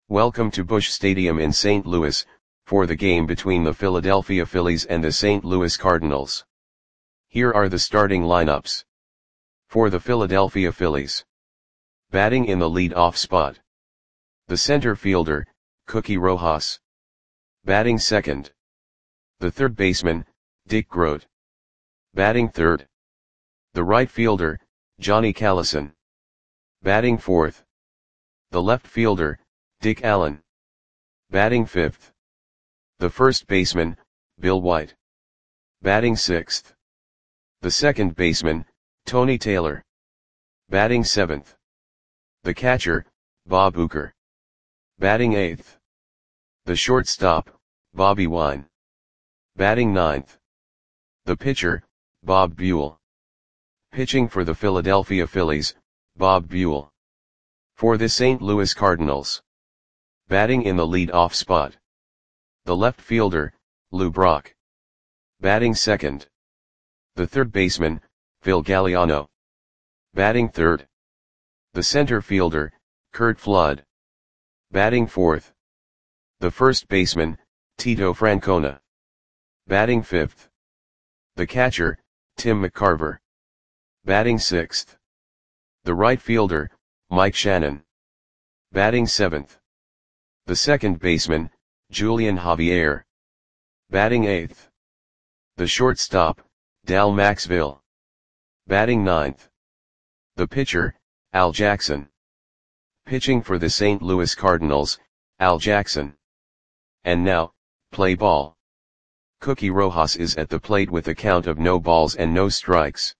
Welcome to Busch Stadium in St. Louis, for the game between the Philadelphia Phillies and the St. Louis Cardinals. Here are the starting lineups. For the Philadelphia Phillies. Batting in the lead-off spot. The center fielder, Cookie Rojas. Batting second. The third baseman, Dick Groat. Batting third. The right fielder, Johnny Callison. Batting fourth. The left fielder, Dick Allen. Batting fifth. The first baseman, Bill White. Batting sixth. The second baseman, Tony Taylor. Batting seventh. The catcher, Bob Uecker. Batting eighth. The shortstop, Bobby Wine. Batting ninth. The pitcher, Bob Buell. Pitching for the Philadelphia Phillies, Bob Buell. For the St. Louis Cardinals. Batting in the lead-off spot. The left fielder, Lou Brock. Batting second. The third baseman, Phil Galliano. Batting third. The center fielder, Curt Flood. Batting fourth. The first baseman, Tito Francona. Batting fifth. The catcher, Tim McCarver. Batting sixth. The right fielder, Mike Shannon. Batting seventh. The second baseman, Julian Javier. Batting eighth. The shortstop, Dal Maxville. Batting ninth. The pitcher, Al Jackson. Pitching for the St. Louis Cardinals, Al Jackson. And now, play ball. Cookie Rojas is at the plate with a count of no balls and no strikes.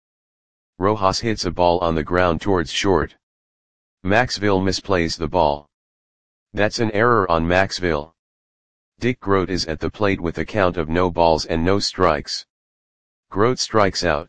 Rojas hits a ball on the ground towards short. Maxville misplays the ball. That's an error on Maxville. Dick Groat is at the plate with a count of no balls and no strikes. Groat strikes out.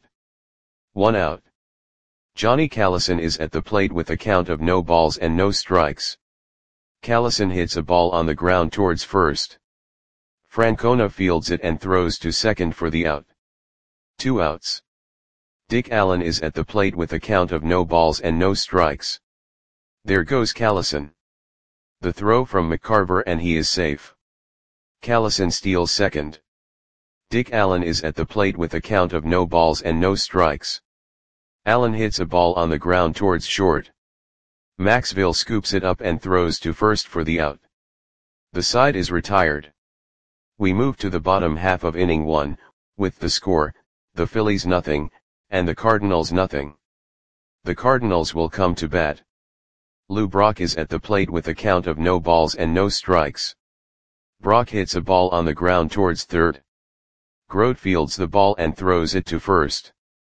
1 out. Johnny Callison is at the plate with a count of no balls and no strikes. Callison hits a ball on the ground towards first. Francona fields it and throws to second for the out. 2 outs. Dick Allen is at the plate with a count of no balls and no strikes. There goes Callison. The throw from McCarver and he is safe. Callison steals second. Dick Allen is at the plate with a count of no balls and no strikes. Allen hits a ball on the ground towards short. Maxville scoops it up and throws to first for the out. The side is retired. We move to the bottom half of inning 1, with the score, the Phillies nothing, and the Cardinals nothing. The Cardinals will come to bat. Lou Brock is at the plate with a count of no balls and no strikes. Brock hits a ball on the ground towards third. Groat fields the ball and throws it to first.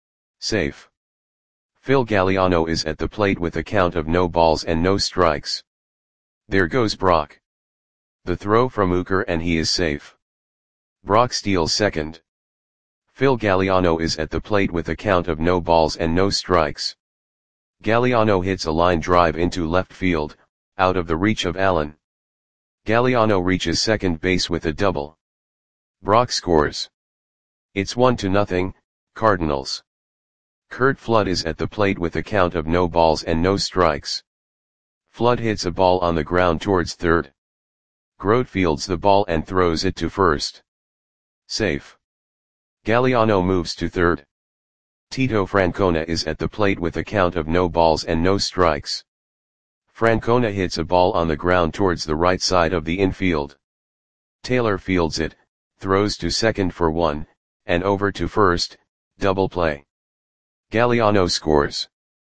Safe. Phil Galliano is at the plate with a count of no balls and no strikes. There goes Brock. The throw from Uecker and he is safe. Brock steals second. Phil Galliano is at the plate with a count of no balls and no strikes. Galliano hits a line drive into left field, out of the reach of Allen. Galliano reaches second base with a double. Brock scores. It's 1-0, Cardinals. Curt Flood is at the plate with a count of no balls and no strikes. Flood hits a ball on the ground towards third. Groat fields the ball and throws it to first. Safe. Galliano moves to third. Tito Francona is at the plate with a count of no balls and no strikes. Francona hits a ball on the ground towards the right side of the infield. Taylor fields it, throws to second for 1, and over to first, double play. Galliano scores.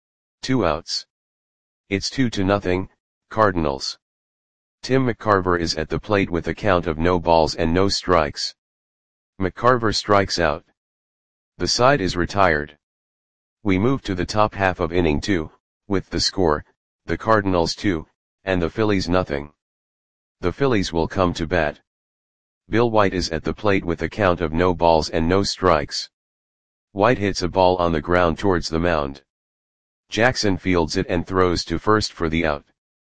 2 outs. It's 2-0, Cardinals. Tim McCarver is at the plate with a count of no balls and no strikes. McCarver strikes out. The side is retired. We move to the top half of inning 2, with the score, the Cardinals 2, and the Phillies nothing. The Phillies will come to bat. Bill White is at the plate with a count of no balls and no strikes. White hits a ball on the ground towards the mound. Jackson fields it and throws to first for the out.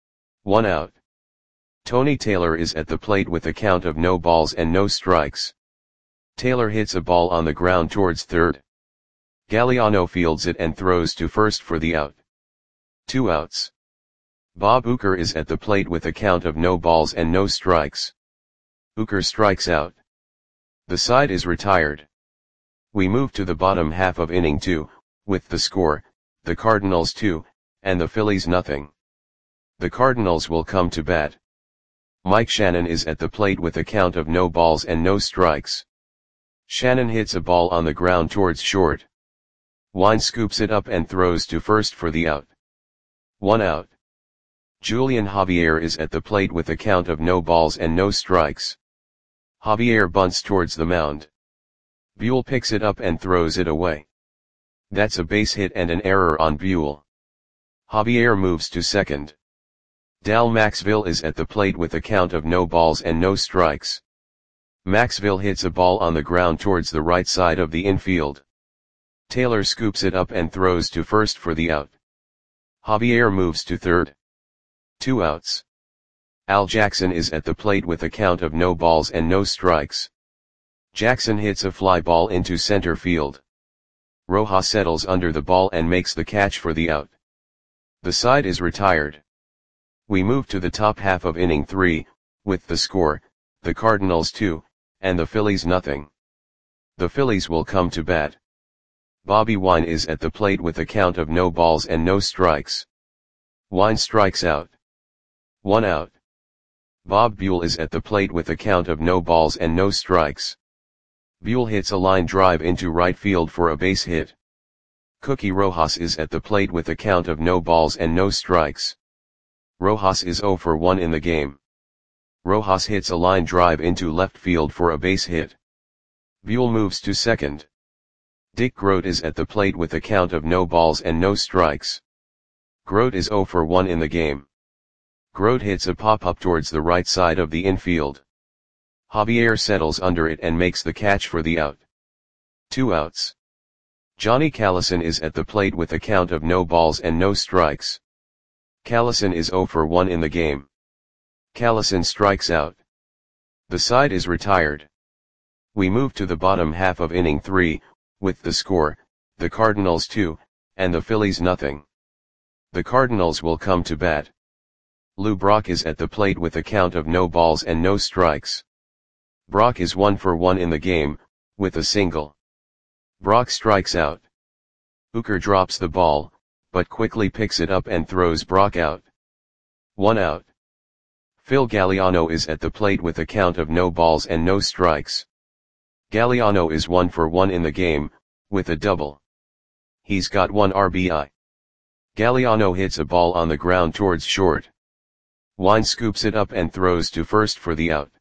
1 out. Tony Taylor is at the plate with a count of no balls and no strikes. Taylor hits a ball on the ground towards third. Galliano fields it and throws to first for the out. 2 outs. Bob Uecker is at the plate with a count of no balls and no strikes. Uecker strikes out. The side is retired. We move to the bottom half of inning 2, with the score, the Cardinals 2, and the Phillies nothing. The Cardinals will come to bat. Mike Shannon is at the plate with a count of no balls and no strikes. Shannon hits a ball on the ground towards short. Wine scoops it up and throws to first for the out. 1 out. Julian Javier is at the plate with a count of no balls and no strikes. Javier bunts towards the mound. Buell picks it up and throws it away. That's a base hit and an error on Buell. Javier moves to second. Dal Maxville is at the plate with a count of no balls and no strikes. Maxville hits a ball on the ground towards the right side of the infield. Taylor scoops it up and throws to first for the out. Javier moves to third. 2 outs. Al Jackson is at the plate with a count of no balls and no strikes. Jackson hits a fly ball into center field. Rojas settles under the ball and makes the catch for the out. The side is retired. We move to the top half of inning 3, with the score, the Cardinals 2, and the Phillies nothing. The Phillies will come to bat. Bobby Wine is at the plate with a count of no balls and no strikes. Wine strikes out. 1 out. Bob Buell is at the plate with a count of no balls and no strikes. Buell hits a line drive into right field for a base hit. Cookie Rojas is at the plate with a count of no balls and no strikes. Rojas is 0 for 1 in the game. Rojas hits a line drive into left field for a base hit. Buell moves to second. Dick Groat is at the plate with a count of no balls and no strikes. Groat is 0 for 1 in the game. Groat hits a pop-up towards the right side of the infield. Javier settles under it and makes the catch for the out. 2 outs. Johnny Callison is at the plate with a count of no balls and no strikes. Callison is 0 for 1 in the game. Callison strikes out. The side is retired. We move to the bottom half of inning 3, with the score, the Cardinals 2, and the Phillies nothing. The Cardinals will come to bat. Lou Brock is at the plate with a count of no balls and no strikes. Brock is 1 for 1 in the game, with a single. Brock strikes out. Uecker drops the ball, but quickly picks it up and throws Brock out. 1 out. Phil Galliano is at the plate with a count of no balls and no strikes. Galliano is 1 for 1 in the game, with a double. He's got 1 RBI. Galliano hits a ball on the ground towards short. Wine scoops it up and throws to first for the out.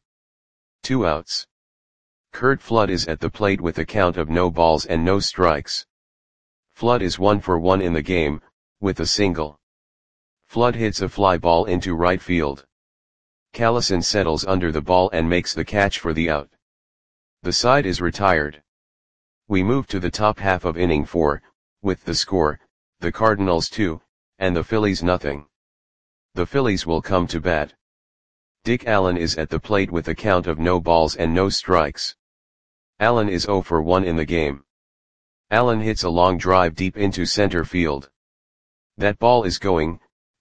2 outs. Curt Flood is at the plate with a count of no balls and no strikes. Flood is 1 for 1 in the game, with a single. Flood hits a fly ball into right field. Callison settles under the ball and makes the catch for the out. The side is retired. We move to the top half of inning 4, with the score, the Cardinals 2, and the Phillies nothing. The Phillies will come to bat. Dick Allen is at the plate with a count of no balls and no strikes. Allen is 0 for 1 in the game. Allen hits a long drive deep into center field. That ball is gone.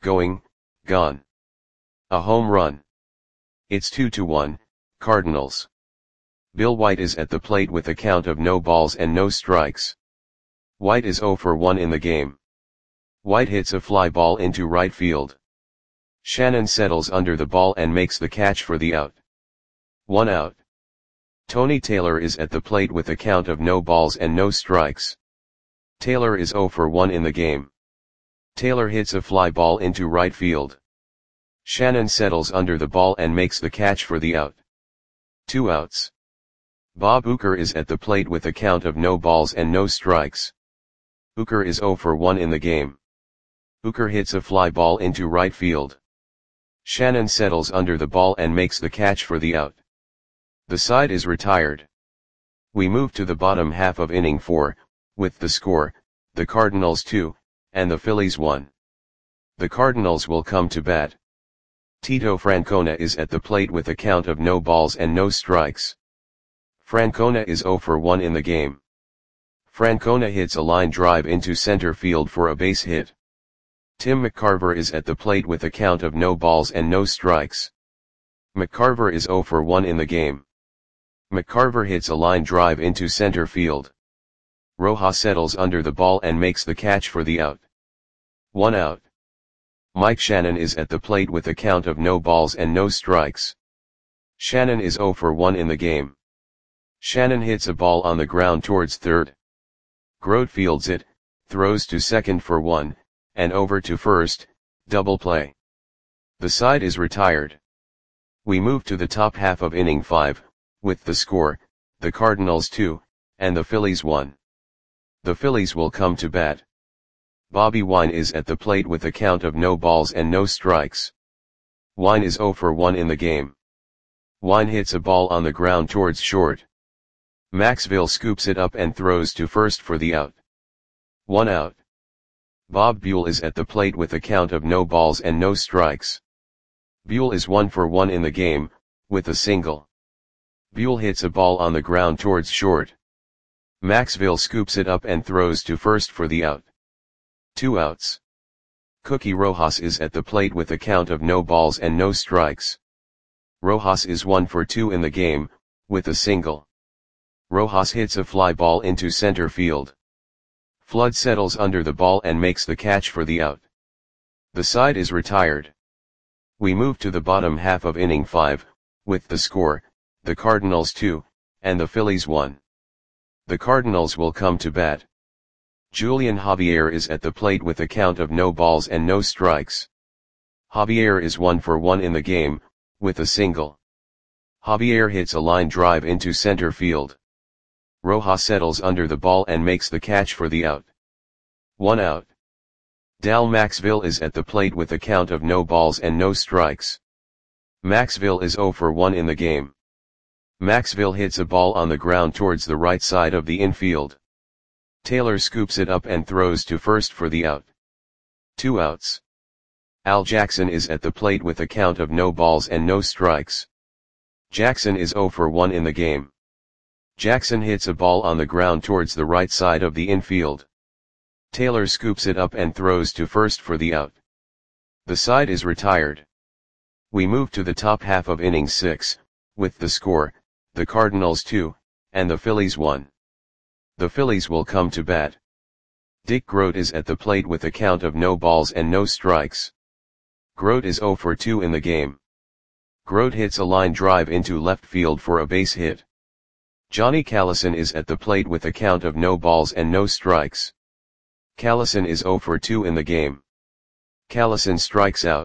A home run. It's 2-1, Cardinals. Bill White is at the plate with a count of no balls and no strikes. White is 0 for 1 in the game. White hits a fly ball into right field. Shannon settles under the ball and makes the catch for the out. 1 out. Tony Taylor is at the plate with a count of no balls and no strikes. Taylor is 0 for 1 in the game. Taylor hits a fly ball into right field. Shannon settles under the ball and makes the catch for the out. 2 outs. Bob Uecker is at the plate with a count of no balls and no strikes. Uecker is 0 for 1 in the game. Uecker hits a fly ball into right field. Shannon settles under the ball and makes the catch for the out. The side is retired. We move to the bottom half of inning 4, with the score, the Cardinals 2, and the Phillies 1. The Cardinals will come to bat. Tito Francona is at the plate with a count of no balls and no strikes. Francona is 0 for 1 in the game. Francona hits a line drive into center field for a base hit. Tim McCarver is at the plate with a count of no balls and no strikes. McCarver is 0 for 1 in the game. McCarver hits a line drive into center field. Rojas settles under the ball and makes the catch for the out. 1 out. Mike Shannon is at the plate with a count of no balls and no strikes. Shannon is 0 for 1 in the game. Shannon hits a ball on the ground towards third. Grote fields it, throws to second for 1, and over to first, double play. The side is retired. We move to the top half of inning 5, with the score, the Cardinals 2, and the Phillies 1. The Phillies will come to bat. Bobby Wine is at the plate with a count of no balls and no strikes. Wine is 0 for 1 in the game. Wine hits a ball on the ground towards short. Maxville scoops it up and throws to first for the out. 1 out. Bob Buell is at the plate with a count of no balls and no strikes. Buell is 1 for 1 in the game, with a single. Buell hits a ball on the ground towards short. Maxville scoops it up and throws to first for the out. 2 outs. Cookie Rojas is at the plate with a count of no balls and no strikes. Rojas is 1 for 2 in the game, with a single. Rojas hits a fly ball into center field. Flood settles under the ball and makes the catch for the out. The side is retired. We move to the bottom half of inning 5, with the score, the Cardinals 2, and the Phillies 1. The Cardinals will come to bat. Julian Javier is at the plate with a count of no balls and no strikes. Javier is 1 for 1 in the game, with a single. Javier hits a line drive into center field. Rojas settles under the ball and makes the catch for the out. 1 out. Dal Maxville is at the plate with a count of no balls and no strikes. Maxville is 0 for 1 in the game. Maxville hits a ball on the ground towards the right side of the infield. Taylor scoops it up and throws to first for the out. 2 outs. Al Jackson is at the plate with a count of no balls and no strikes. Jackson is 0 for 1 in the game. Jackson hits a ball on the ground towards the right side of the infield. Taylor scoops it up and throws to first for the out. The side is retired. We move to the top half of inning 6, with the score, the Cardinals 2, and the Phillies 1. The Phillies will come to bat. Dick Grote is at the plate with a count of no balls and no strikes. Grote is 0 for 2 in the game. Grote hits a line drive into left field for a base hit. Johnny Callison is at the plate with a count of no balls and no strikes. Callison is 0 for 2 in the game. Callison strikes out.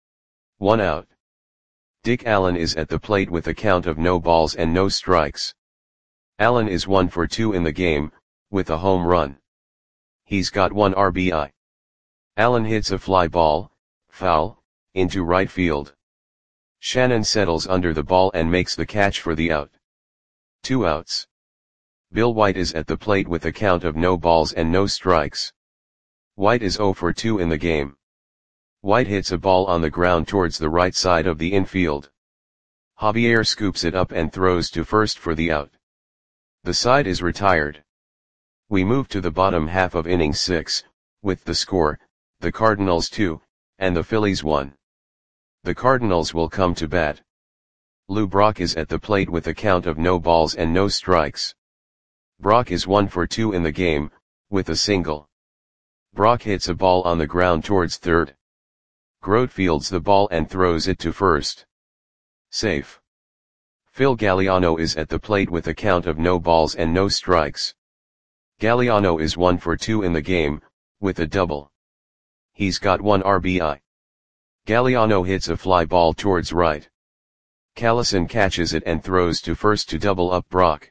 1 out. Dick Allen is at the plate with a count of no balls and no strikes. Allen is 1 for 2 in the game, with a home run. He's got 1 RBI. Allen hits a fly ball, foul, into right field. Shannon settles under the ball and makes the catch for the out. 2 outs. Bill White is at the plate with a count of no balls and no strikes. White is 0 for 2 in the game. White hits a ball on the ground towards the right side of the infield. Javier scoops it up and throws to first for the out. The side is retired. We move to the bottom half of inning 6, with the score, the Cardinals 2, and the Phillies 1. The Cardinals will come to bat. Lou Brock is at the plate with a count of no balls and no strikes. Brock is 1 for 2 in the game, with a single. Brock hits a ball on the ground towards third. Grote fields the ball and throws it to first. Safe. Phil Galliano is at the plate with a count of no balls and no strikes. Galliano is 1 for 2 in the game, with a double. He's got 1 RBI. Galliano hits a fly ball towards right. Callison catches it and throws to first to double up Brock.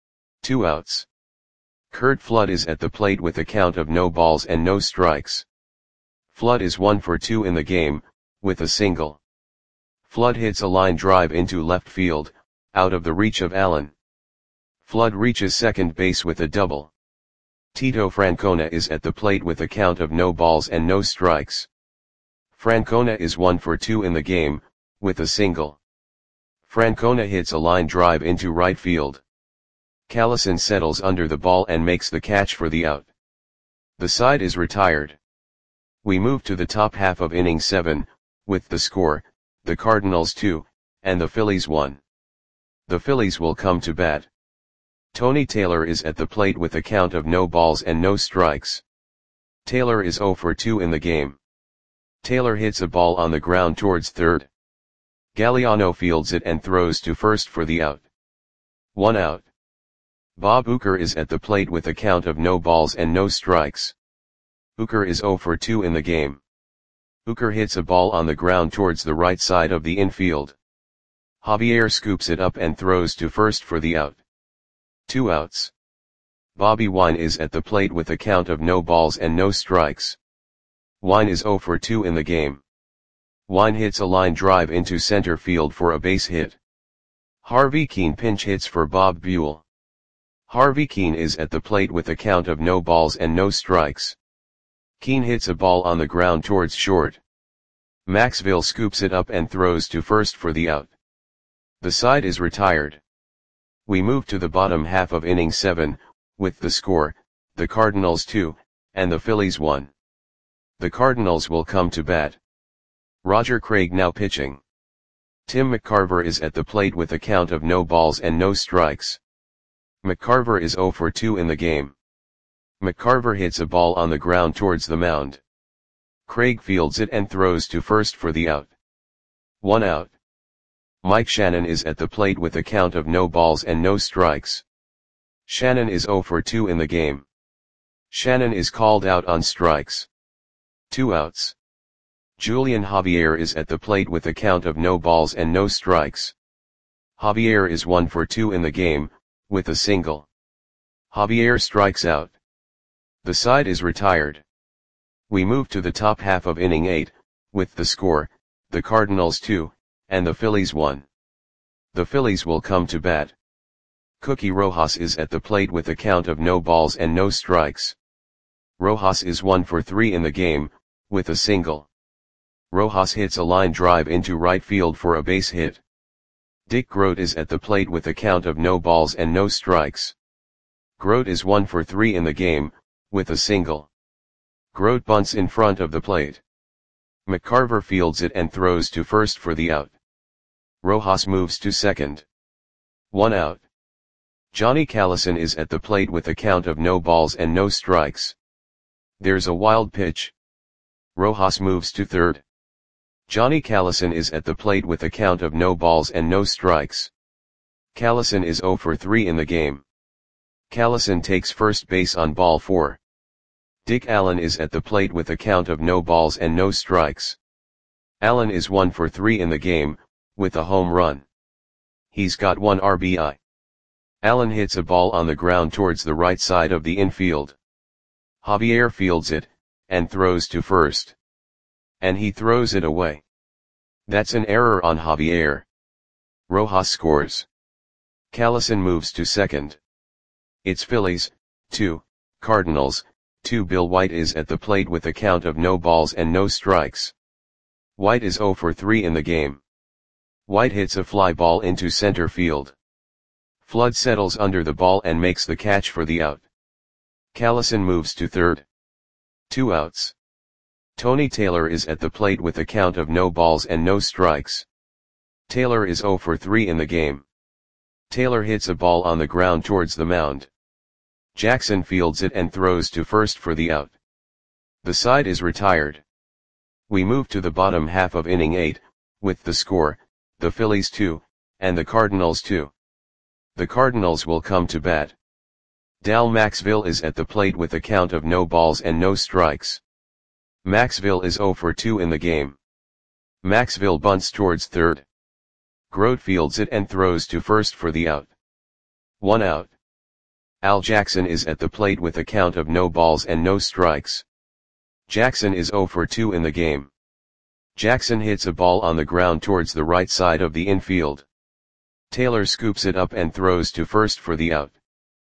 2 outs. Curt Flood is at the plate with a count of no balls and no strikes. Flood is 1 for 2 in the game, with a single. Flood hits a line drive into left field, out of the reach of Allen. Flood reaches second base with a double. Tito Francona is at the plate with a count of no balls and no strikes. Francona is 1 for 2 in the game, with a single. Francona hits a line drive into right field. Callison settles under the ball and makes the catch for the out. The side is retired. We move to the top half of inning 7, with the score, the Cardinals 2, and the Phillies 1. The Phillies will come to bat. Tony Taylor is at the plate with a count of no balls and no strikes. Taylor is 0 for 2 in the game. Taylor hits a ball on the ground towards third. Galliano fields it and throws to first for the out. 1 out. Bob Uecker is at the plate with a count of no balls and no strikes. Uecker is 0 for 2 in the game. Uecker hits a ball on the ground towards the right side of the infield. Javier scoops it up and throws to first for the out. 2 outs. Bobby Wine is at the plate with a count of no balls and no strikes. Wine is 0 for 2 in the game. Wine hits a line drive into center field for a base hit. Harvey Kuenn pinch hits for Bob Buell. Harvey Kuenn is at the plate with a count of no balls and no strikes. Kuenn hits a ball on the ground towards short. Maxville scoops it up and throws to first for the out. The side is retired. We move to the bottom half of inning 7, with the score, the Cardinals 2, and the Phillies 1. The Cardinals will come to bat. Roger Craig now pitching. Tim McCarver is at the plate with a count of no balls and no strikes. McCarver is 0 for 2 in the game. McCarver hits a ball on the ground towards the mound. Craig fields it and throws to first for the out. 1 out. Mike Shannon is at the plate with a count of no balls and no strikes. Shannon is 0 for 2 in the game. Shannon is called out on strikes. 2 outs. Julian Javier is at the plate with a count of no balls and no strikes. Javier is 1 for 2 in the game, with a single. Javier strikes out. The side is retired. We move to the top half of inning 8, with the score, the Cardinals 2, and the Phillies 1. The Phillies will come to bat. Cookie Rojas is at the plate with a count of no balls and no strikes. Rojas is 1 for 3 in the game, with a single. Rojas hits a line drive into right field for a base hit. Dick Groat is at the plate with a count of no balls and no strikes. Groat is 1 for 3 in the game, with a single. Groat bunts in front of the plate. McCarver fields it and throws to first for the out. Rojas moves to second. 1 out. Johnny Callison is at the plate with a count of no balls and no strikes. There's a wild pitch. Rojas moves to third. Johnny Callison is at the plate with a count of no balls and no strikes. Callison is 0 for 3 in the game. Callison takes first base on ball 4. Dick Allen is at the plate with a count of no balls and no strikes. Allen is 1 for 3 in the game, with a home run. He's got 1 RBI. Allen hits a ball on the ground towards the right side of the infield. Javier fields it, and throws to first. And he throws it away. That's an error on Javier. Rojas scores. Callison moves to second. It's Phillies, 2, Cardinals, 2. Bill White is at the plate with a count of no balls and no strikes. White is 0 for 3 in the game. White hits a fly ball into center field. Flood settles under the ball and makes the catch for the out. Callison moves to third. 2 outs. Tony Taylor is at the plate with a count of no balls and no strikes. Taylor is 0 for 3 in the game. Taylor hits a ball on the ground towards the mound. Jackson fields it and throws to first for the out. The side is retired. We move to the bottom half of inning 8, with the score, the Phillies 2, and the Cardinals 2. The Cardinals will come to bat. Dal Maxville is at the plate with a count of no balls and no strikes. Maxville is 0 for 2 in the game. Maxville bunts towards third. Groat fields it and throws to first for the out. 1 out. Al Jackson is at the plate with a count of no balls and no strikes. Jackson is 0 for 2 in the game. Jackson hits a ball on the ground towards the right side of the infield. Taylor scoops it up and throws to first for the out.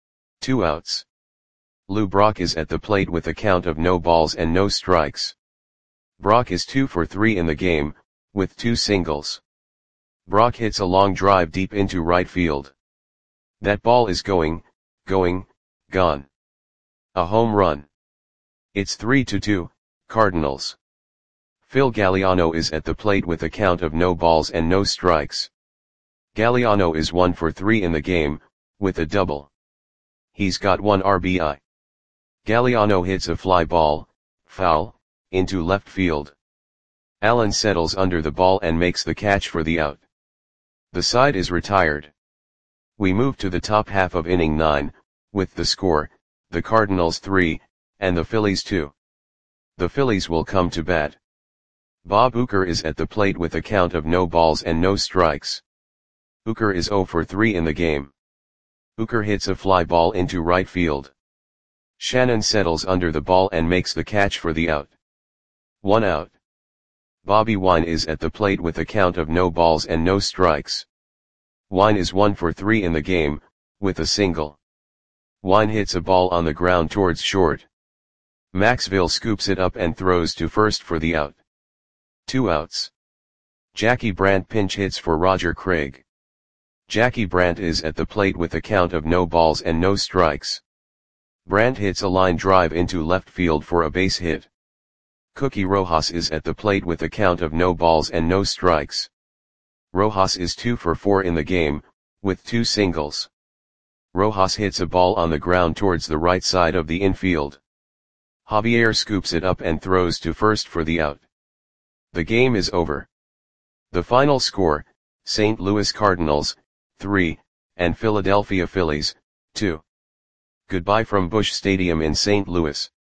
2 outs. Lou Brock is at the plate with a count of no balls and no strikes. Brock is 2 for 3 in the game, with 2 singles. Brock hits a long drive deep into right field. That ball is gone. A home run. It's 3-2, Cardinals. Phil Galliano is at the plate with a count of no balls and no strikes. Galliano is 1 for 3 in the game, with a double. He's got 1 RBI. Galliano hits a fly ball, foul, into left field. Allen settles under the ball and makes the catch for the out. The side is retired. We move to the top half of inning 9, with the score, the Cardinals 3, and the Phillies 2. The Phillies will come to bat. Bob Uecker is at the plate with a count of no balls and no strikes. Uecker is 0 for 3 in the game. Uecker hits a fly ball into right field. Shannon settles under the ball and makes the catch for the out. 1 out. Bobby Wine is at the plate with a count of no balls and no strikes. Wine is 1 for 3 in the game, with a single. Wine hits a ball on the ground towards short. Maxville scoops it up and throws to first for the out. 2 outs. Jackie Brandt pinch hits for Roger Craig. Jackie Brandt is at the plate with a count of no balls and no strikes. Brandt hits a line drive into left field for a base hit. Cookie Rojas is at the plate with a count of no balls and no strikes. Rojas is 2 for 4 in the game, with 2 singles. Rojas hits a ball on the ground towards the right side of the infield. Javier scoops it up and throws to first for the out. The game is over. The final score, St. Louis Cardinals, 3, and Philadelphia Phillies, 2. Goodbye from Busch Stadium in St. Louis.